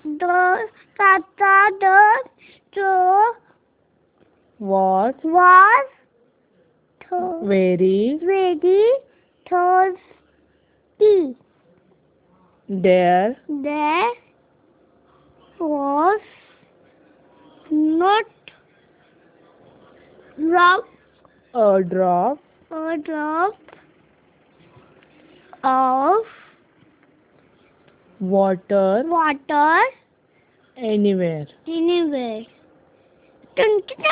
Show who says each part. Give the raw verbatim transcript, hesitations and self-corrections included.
Speaker 1: The Tata the straw
Speaker 2: was
Speaker 1: was th-
Speaker 2: very
Speaker 1: very thirsty.
Speaker 2: there
Speaker 1: There was not drop
Speaker 2: a drop
Speaker 1: a drop of
Speaker 2: water
Speaker 1: water
Speaker 2: anywhere.
Speaker 1: anywhere. Dun, dun, dun.